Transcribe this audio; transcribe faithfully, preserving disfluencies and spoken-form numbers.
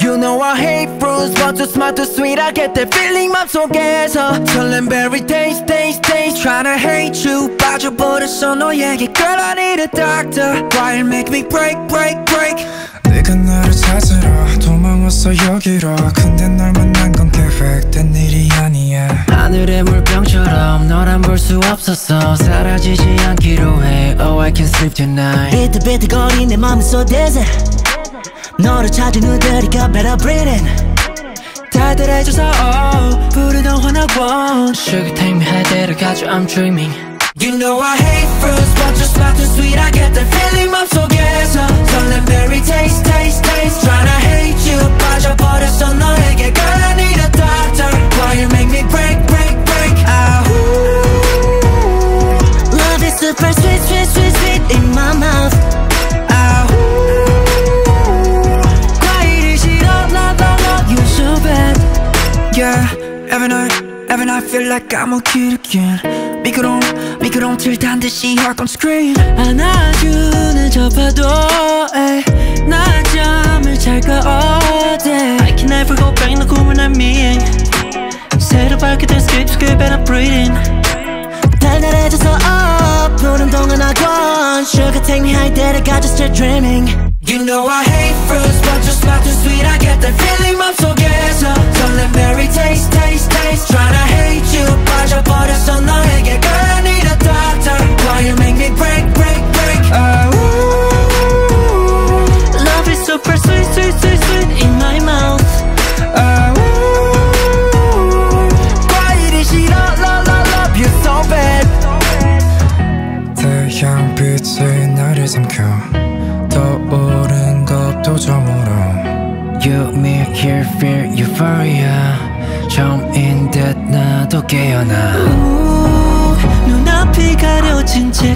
You know I hate fruits but too smart too sweet I get that feeling 맘속에서 설렘 berry taste taste taste Tryna hate you 빠져버렸어 너에게 Girl I need a doctor Why it make me break break break 네가 나를 찾으러 도망왔어 여기로 근데 널 만난 건 계획된 일이 아니야 하늘의 물병처럼 널 안 볼 수 없었어 사라지지 않기로 해 Oh I can sleep tonight 비틀비틀거린 내 맘은 so dizzy 너를 찾은 후들이가 better breathing 달달해져서 oh 부르던 환하원 Sugar take me 할 때를 가져 I'm dreaming You know I hate fruits but too smart too sweet I get that feeling 맘속에서 설렘 berry taste taste taste Tryna hate you 빠져버렸어 너에게 Girl I need a doctor Why you make me break break break ah, Love is super sweet sweet sweet sweet in my mouth ah, 과일이 싫어 love love love you so bad Yeah every night every night feel like I'm a kid again 미끄러운 미끄러운 틀 단 듯이 heart on screen 안아주는 저 파도에 낮잠을 잘까 어제 I can never go back 너 꿈을 날 미행 새로 밝혀진 skip and I'm breathing 달달해져서 up 푸른 동안 학원 Sugar take me high 데려가 just still dreaming You know I hate fruits but too smart too sweet I get that feeling 맘속에서 설렘 berry taste taste taste Tryna hate you 빠져버렸어 너에게 Girl I need a doctor Why you make me break break break ah, Love is super sweet sweet sweet sweet in my mouth ah, 과일이 싫어 love love love you so bad 태양빛이 나를 삼켜 떠오른 겁도 저물어 You make here feel euphoria 처음인 듯 나도 깨어나 눈앞이 가려진 채